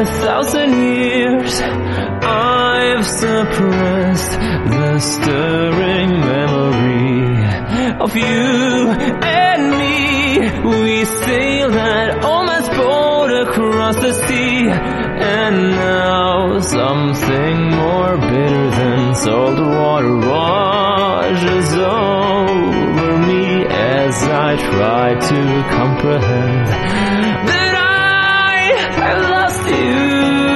1,000 years I've suppressed the stirring memory of you and me. We sailed that old-man's boat across the sea, and now something more bitter than salt water washes over me as I try to comprehend that I've lost you.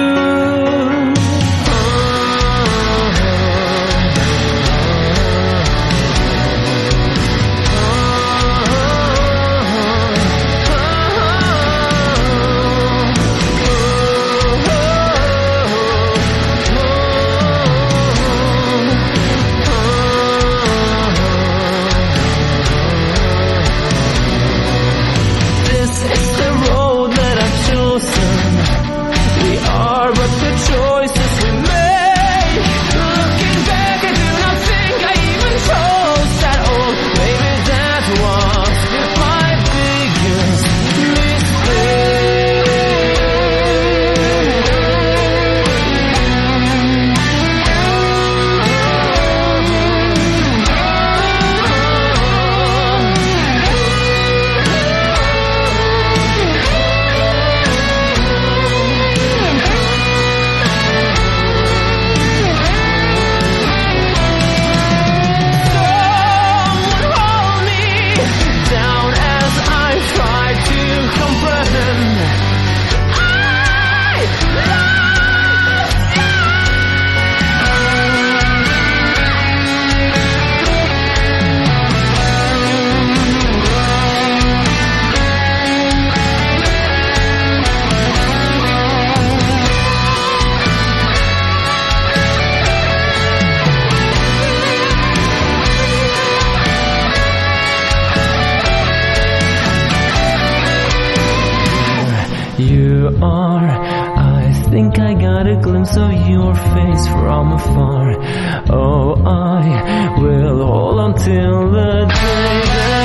I think I got a glimpse of your face from afar. Oh, I will hold on till the day that